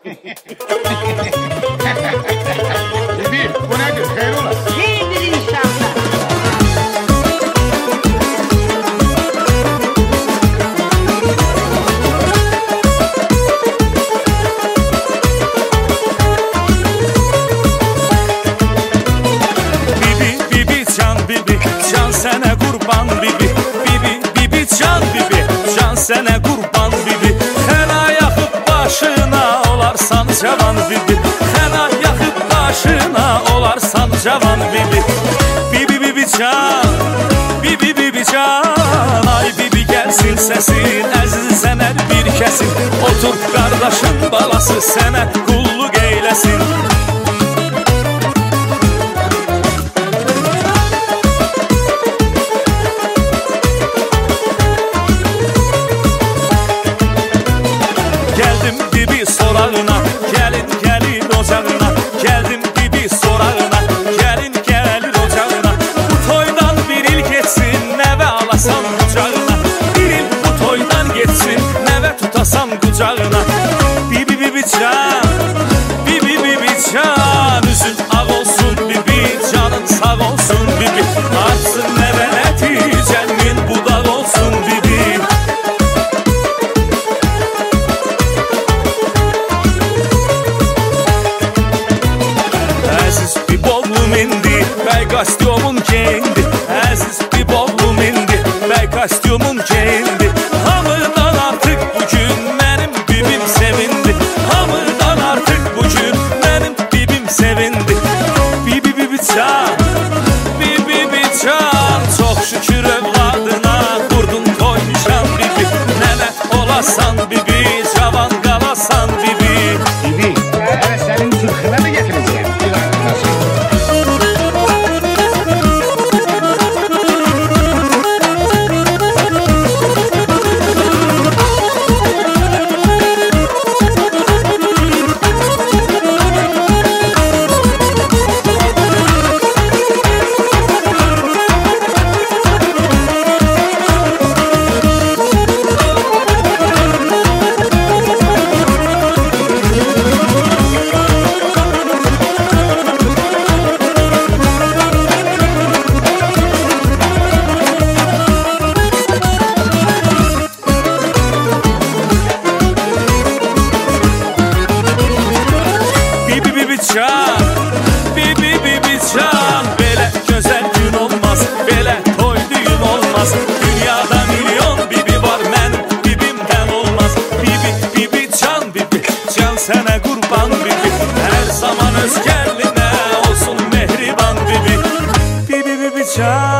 Bibi, bu nedir? Hayır ola. Hayırdır inşallah. Sənə qurban bibi, bibi can bibi, can sənə qurban bibi. Xəna yaxıb başına olarsan cavan bibi, xəna yaxıb başına olarsan cavan bibi. Bibi can, bibi can, ay bibi gəlsin səsin, əzizən hər bir kəsin. Otur qardaşın balası sənə qulluq eyləsin. Gəldim bibi sorağına, gəlin ocağına. Gəldim bibi sorağına, gəlin ocağına. Bu toydan bir il geçsin, nəvə alasan qucağına. Bir il bu toydan geçsin, nəvə tutasan qucağına. Bibi can, bibi can, üzün ağ olsun bibi, canın sağ olsun bibi. Artsın nəvə nəticənin budaq olsun bibi. Əziz bir bollum indi, bəy kostyumun kendi. Əziz bir bollum indi, bəy kostyumun kendi. Hamıdan artıq bugün mənim bibim sevindi. Hamıdan artıq bugün mənim bibim sevindi. Bibi can, bibi can, çox şükür övladına qurdun toy nişan bibi. Nənə olasan bibi, cavan qalasan bibi. Bibi, hələ sənin sırxına mı getirəcəyəm? Bibi can, belə gözəl gün olmaz, belə toy düyün olmaz. Dünyada milyon bibi var, mənim bibimdən olmaz. Bibi can bibi, can sənə qurban bibi. Hər zaman öz gəlinə olsun mehriban bibi. Bibi can.